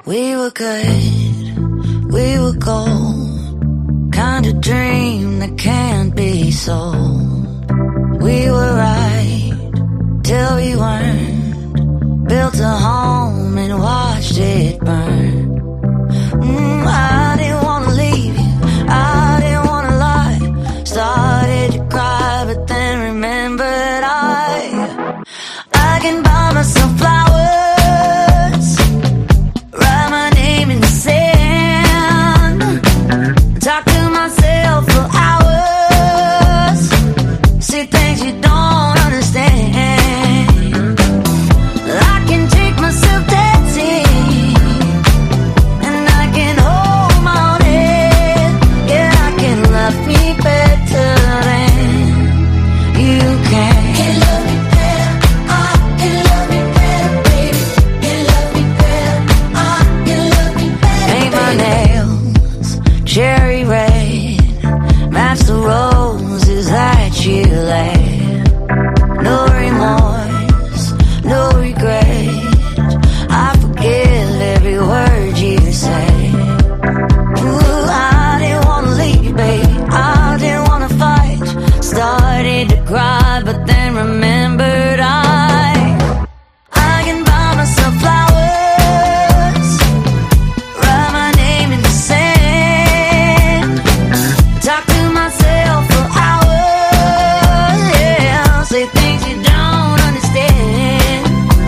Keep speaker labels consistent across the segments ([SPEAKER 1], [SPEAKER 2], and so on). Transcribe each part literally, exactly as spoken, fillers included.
[SPEAKER 1] We were good, we were gold, kind of dream that can't be sold. We were right till we weren't, built a home and watched it burn. Mm, I didn't wanna leave you, I didn't wanna lie. Started to cry but then remembered I I can buy myself flowers, write my name in the sand, talk to myself for hours, say things you don't understand. I can take myself dancing, and I can hold my own head. Yeah, I can love me better than you can. Can love me better, I can love me better, baby. Can love me better, I can love me better. Paint my nails cherry red, match the roses that you laid. No remorse, no regret, I forgive every word you say. Ooh, I didn't wanna leave, babe, I didn't wanna fight. Started to cry, but then remembered I I can buy myself flowers, write my name in the sand, talk to myself for hours, yeah, say things you don't understand.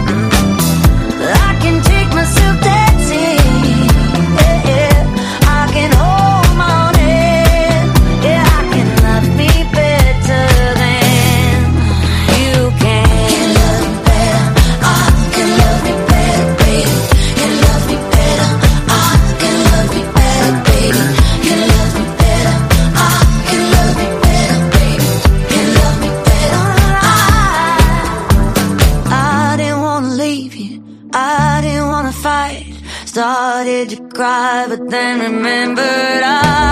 [SPEAKER 1] I can take myself dancing, yeah, yeah. I can hold my own head, yeah, I can love me better than you can. Can love me better, I can love me better, baby. Can love me better, I can love me better, baby. Can love me better, I can love me better, baby. Can love me better, I I didn't wanna leave you, I didn't wanna fight. Started to cry, but then remembered I